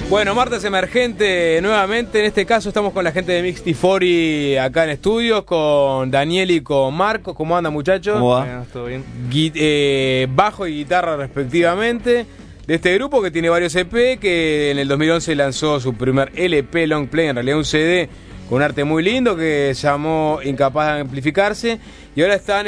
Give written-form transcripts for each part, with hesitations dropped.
Bueno, martes emergente nuevamente. En este caso estamos con la gente de Mixtifori acá en estudios, con Daniel y con Marco. ¿Cómo andan, muchachos? ¿Cómo va? Bueno, ¿todo bien? Bajo y guitarra respectivamente, de este grupo que tiene varios EP, que en el 2011 lanzó su primer LP long play, en realidad un CD con un arte muy lindo que se llamó Incapaz de Amplificarse, y ahora están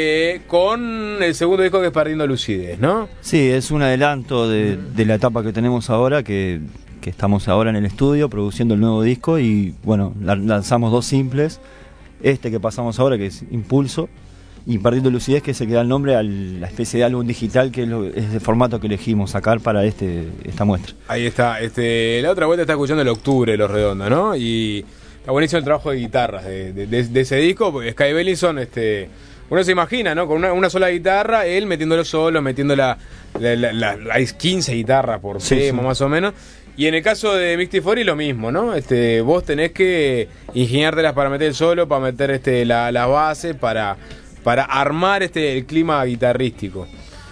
con el segundo disco, que es Perdiendo Lucidez, ¿no? Sí, es un adelanto de la etapa que tenemos ahora, que estamos ahora en el estudio produciendo el nuevo disco, y bueno, lanzamos 2 simples, este que pasamos ahora, que es Impulso, y Perdiendo Lucidez, que se queda el nombre a la especie de álbum digital, que es el formato que elegimos sacar para esta muestra. Ahí está, la otra vuelta está escuchando el Octubre, Los Redondos, ¿no? Y está buenísimo el trabajo de guitarras de ese disco, porque Sky Bellison, uno se imagina, ¿no? Con una sola guitarra, él metiéndolo solo, metiendo hay 15 guitarras por tema, más o menos. Y en el caso de Mixtifori lo mismo, ¿no? Vos tenés que ingeniártelas para meter el solo, para meter las bases, para armar el clima guitarrístico.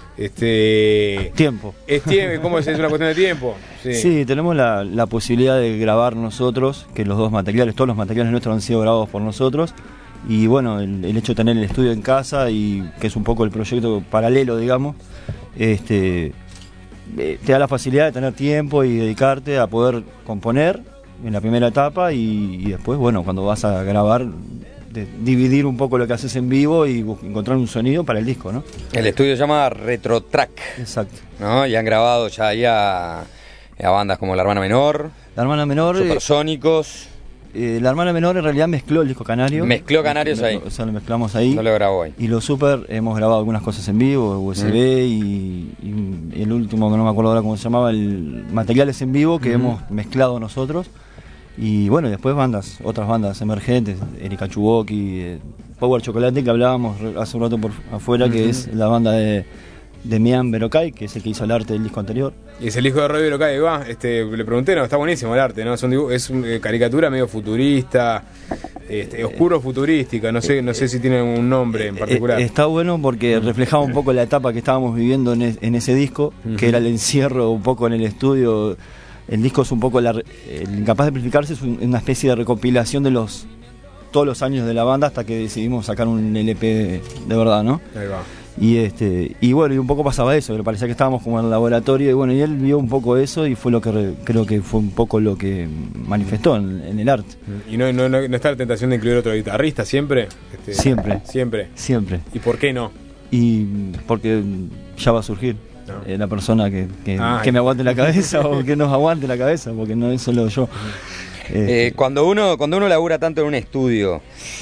Tiempo. ¿Cómo es? ¿Es una cuestión de tiempo? Sí, tenemos la posibilidad de grabar nosotros, que todos los materiales nuestros han sido grabados por nosotros. Y bueno, el hecho de tener el estudio en casa, y que es un poco el proyecto paralelo, digamos, te da la facilidad de tener tiempo y dedicarte a poder componer en la primera etapa, y después, bueno, cuando vas a grabar, dividir un poco lo que haces en vivo y encontrar un sonido para el disco, ¿no? El estudio se llama Retrotrack. Exacto. ¿No? Y han grabado ya ahí a bandas como La Hermana Menor, La Hermana Menor, Supersónicos. La Hermana Menor en realidad mezcló el disco Canario. Mezcló Canarios ahí. O sea, lo mezclamos ahí. No lo grabó ahí. Y los Super hemos grabado algunas cosas en vivo, USB, y el último, que no me acuerdo ahora cómo se llamaba, el Materiales en Vivo, que hemos mezclado nosotros. Y bueno, después otras bandas emergentes, Erika Chuboki, Power Chocolate, que hablábamos hace un rato por afuera, que es la banda de Mian Berocay, que es el que hizo el arte del disco anterior. Y es el hijo de Roy Berocay, va. Le pregunté, no, está buenísimo el arte, ¿no? Es una caricatura medio futurista, oscuro futurística, no sé si tiene un nombre en particular. Está bueno porque reflejaba un poco la etapa que estábamos viviendo en ese disco, que era el encierro un poco en el estudio. El disco es un poco el Incapaz de Amplificarse, es una especie de recopilación de todos los años de la banda, hasta que decidimos sacar un LP de verdad, ¿no? Ahí va. Y bueno, y un poco pasaba eso, que parecía que estábamos como en el laboratorio, y bueno, y él vio un poco eso, y fue lo que creo que fue un poco lo que manifestó en el arte. ¿Y no está la tentación de incluir otro guitarrista siempre? Siempre. ¿Y por qué no? Y porque ya va a surgir. La persona que me aguante la cabeza, o que nos aguante la cabeza, porque no es solo yo. Cuando uno labura tanto en un estudio,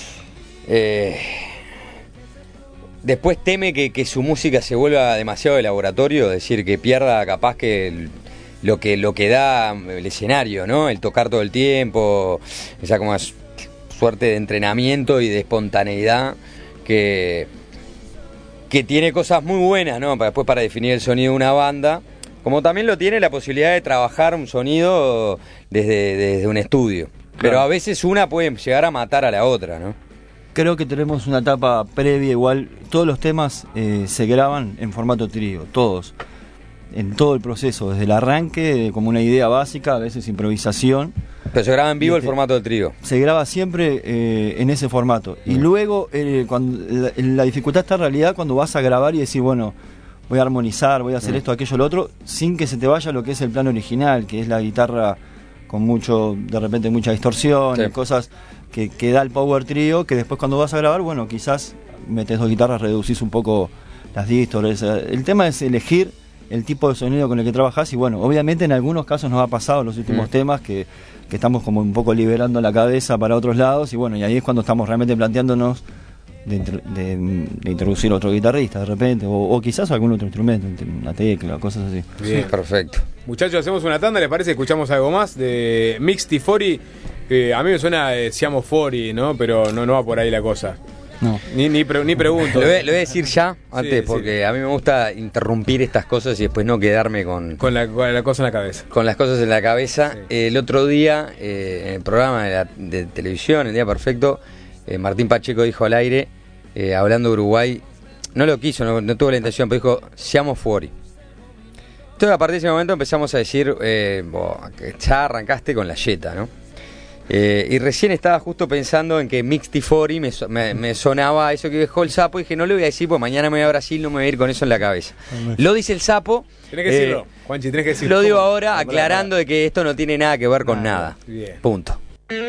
después teme que su música se vuelva demasiado de laboratorio, es decir, que pierda capaz que lo que da el escenario, ¿no? El tocar todo el tiempo, esa como suerte de entrenamiento y de espontaneidad que tiene cosas muy buenas, ¿no? Después para definir el sonido de una banda, como también lo tiene la posibilidad de trabajar un sonido desde un estudio. Claro. Pero a veces una puede llegar a matar a la otra, ¿no? Creo que tenemos una etapa previa, igual todos los temas se graban en formato trío, todos, en todo el proceso, desde el arranque, como una idea básica, a veces improvisación. Pero se graba en vivo el formato del trío. Se graba siempre en ese formato. Y luego, cuando la dificultad está en realidad cuando vas a grabar y decís, bueno, voy a armonizar, voy a hacer esto, aquello, lo otro, sin que se te vaya lo que es el plano original, que es la guitarra con de repente mucha distorsión, cosas que da el power trío, que después cuando vas a grabar, bueno, quizás metes 2 guitarras, reducís un poco las distors. El tema es elegir el tipo de sonido con el que trabajás, y bueno, obviamente en algunos casos nos ha pasado en los últimos temas que estamos como un poco liberando la cabeza para otros lados, y bueno, y ahí es cuando estamos realmente planteándonos de introducir otro guitarrista de repente, o quizás algún otro instrumento, una tecla, cosas así. Bien, perfecto. Muchachos, hacemos una tanda, ¿les parece? Escuchamos algo más de Mixtifori. A mí me suena Siamo Fori, ¿no? Pero no va por ahí la cosa. No. Ni pregunto. Lo voy a decir ya, antes, porque a mí me gusta interrumpir estas cosas y después no quedarme con la cosa en la cabeza. Con las cosas en la cabeza. Sí. El otro día, en el programa de televisión, El Día Perfecto, Martín Pacheco dijo al aire, hablando de Uruguay, no lo quiso, no tuvo la intención, pero dijo, Siamo Fuori. Entonces a partir de ese momento empezamos a decir, que ya arrancaste con la Jetta, ¿no? Y recién estaba justo pensando en que Mixtifori me sonaba eso que dejó el Sapo, y dije, no le voy a decir, pues mañana me voy a Brasil, no me voy a ir con eso en la cabeza. Lo dice el Sapo. Tenés que decirlo, Juanchi, tenés que decirlo. Lo digo ahora, aclarando de que esto no tiene nada que ver con nada. Bien. Punto.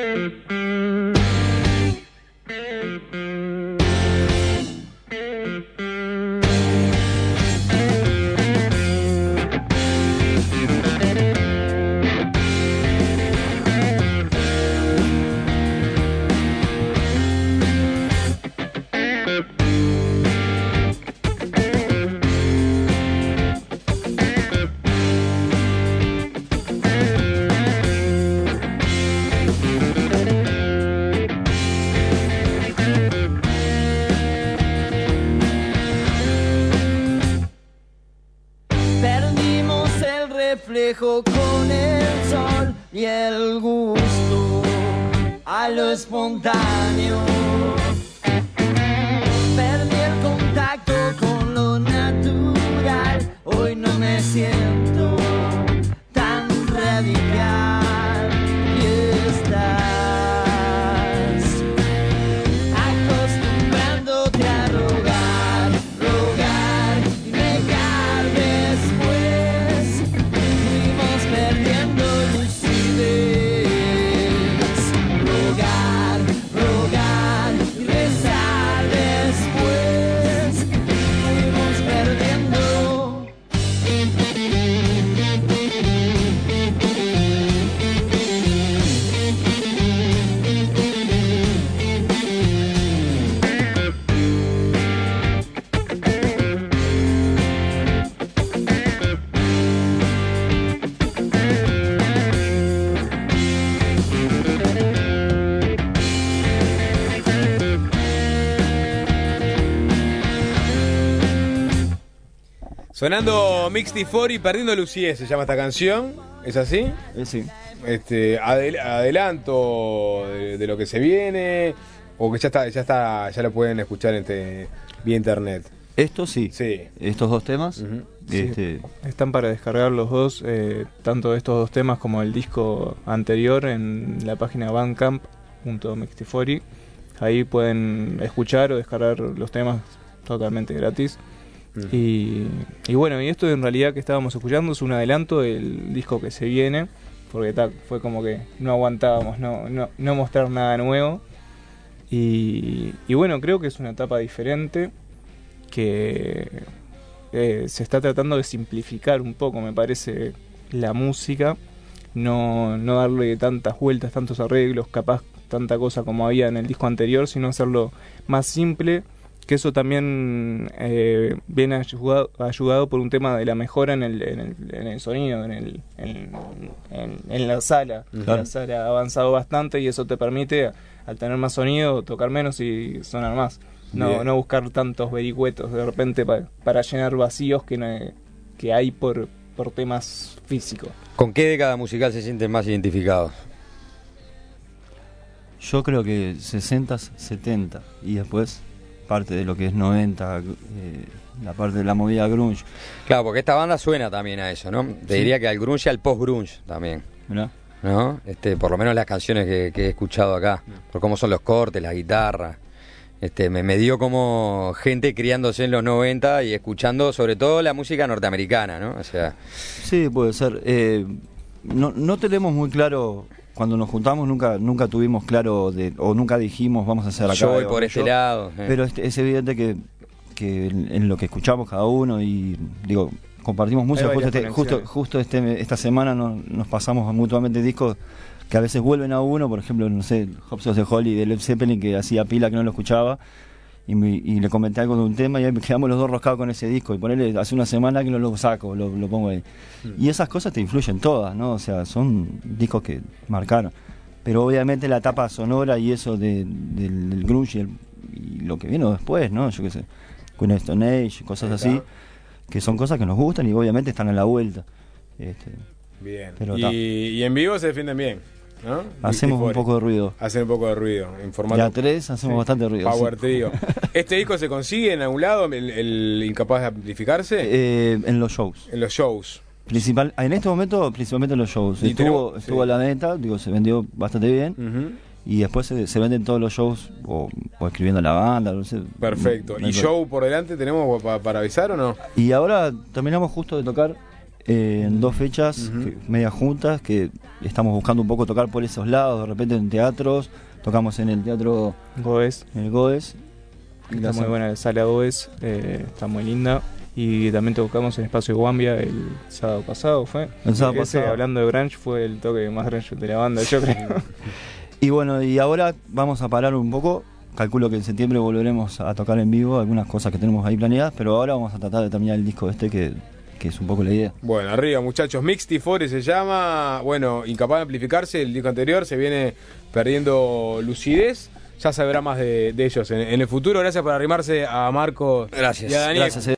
Perdimos el reflejo con el sol y el gusto a lo espontáneo. Perdí el contacto con lo natural. Hoy no me siento tan radical. Y estás acostumbrándote a rogar y negar después. Fuimos perdiendo lucidez. Rogar y rezar después. Fuimos perdiendo. Sonando Mixtifori, Perdiendo Lucidez, se llama esta canción. ¿Es así? Sí. Adelanto de lo que se viene, o que ya lo pueden escuchar vía internet. Esto sí. Sí. Estos dos temas. Ujú. Sí, están para descargar los dos, tanto estos dos temas como el disco anterior, en la página bandcamp.mixtifori. Ahí pueden escuchar o descargar los temas totalmente gratis. Y bueno, y esto en realidad que estábamos escuchando es un adelanto del disco que se viene, porque fue como que no aguantábamos no mostrar nada nuevo. Y bueno, creo que es una etapa diferente, que se está tratando de simplificar un poco, me parece, la música, no darle tantas vueltas, tantos arreglos, capaz tanta cosa como había en el disco anterior, sino hacerlo más simple, que eso también viene ayudado por un tema de la mejora en el sonido, en la sala. Claro. La sala ha avanzado bastante y eso te permite, al tener más sonido, tocar menos y sonar más. No buscar tantos vericuetos de repente para llenar vacíos que hay por temas físicos. ¿Con qué década musical se sienten más identificados? Yo creo que 60, 70 y después parte de lo que es 90, la parte de la movida grunge. Claro, porque esta banda suena también a eso, ¿no? Te diría que al grunge y al post-grunge también, ¿Verdad? ¿no? Por lo menos las canciones que he escuchado acá, por cómo son los cortes, las guitarras. Me dio como gente criándose en los 90 y escuchando sobre todo la música norteamericana, ¿no? O sea, Sí, puede ser. No tenemos muy claro, cuando nos juntamos nunca tuvimos claro o nunca dijimos vamos a hacer acá. yo voy o por este yo. lado. Pero es evidente que en lo que escuchamos cada uno y digo, compartimos música, varias conexiones. justo esta semana nos pasamos mutuamente discos que a veces vuelven a uno, por ejemplo, no sé, Hops of the Holy de Led Zeppelin, que hacía pila que no lo escuchaba, y le comenté algo de un tema y ahí quedamos los dos roscados con ese disco, y ponerle hace una semana que no lo saco, lo pongo ahí. Y esas cosas te influyen todas, ¿no? O sea, son discos que marcaron. Pero obviamente la etapa sonora y eso del grunge y lo que vino después, ¿no? Yo qué sé, Queen of Stone Age, cosas así, que son cosas que nos gustan y obviamente están a la vuelta. Bien. Pero Y en vivo se defienden bien, ¿no? hacemos un poco de ruido. Hacen un poco de ruido. En formato De a tres hacemos bastante ruido. Power sí. Trio. ¿Este disco se consigue en algún lado, el Incapaz de Amplificarse? En los shows. En los shows. En este momento, principalmente los shows. Y Estuvo a la venta, digo, se vendió bastante bien. Y después se venden todos los shows o escribiendo a la banda. No sé. Perfecto. ¿Y show por delante tenemos para avisar o no? Y ahora terminamos justo de tocar en 2 fechas medias juntas, que estamos buscando un poco tocar por esos lados, de repente en teatros. Tocamos en el teatro Goes. En el Goes. Está muy buena la sala Goes, está muy linda. Y también tocamos en Espacio Guambia el sábado pasado, ¿fue? El sábado Ese, pasado. hablando de grunge, fue el toque más grunge de la banda, yo creo. Y bueno, y ahora vamos a parar un poco. Calculo que en septiembre volveremos a tocar en vivo algunas cosas que tenemos ahí planeadas, pero ahora vamos a tratar de terminar el disco que es un poco la idea. Bueno, arriba muchachos, Mixtifore se llama, bueno, incapaz de amplificarse, el disco anterior se viene perdiendo lucidez. Ya sabrá más de ellos en el futuro. Gracias por arrimarse a Marcos Gracias. y a Daniel. Gracias.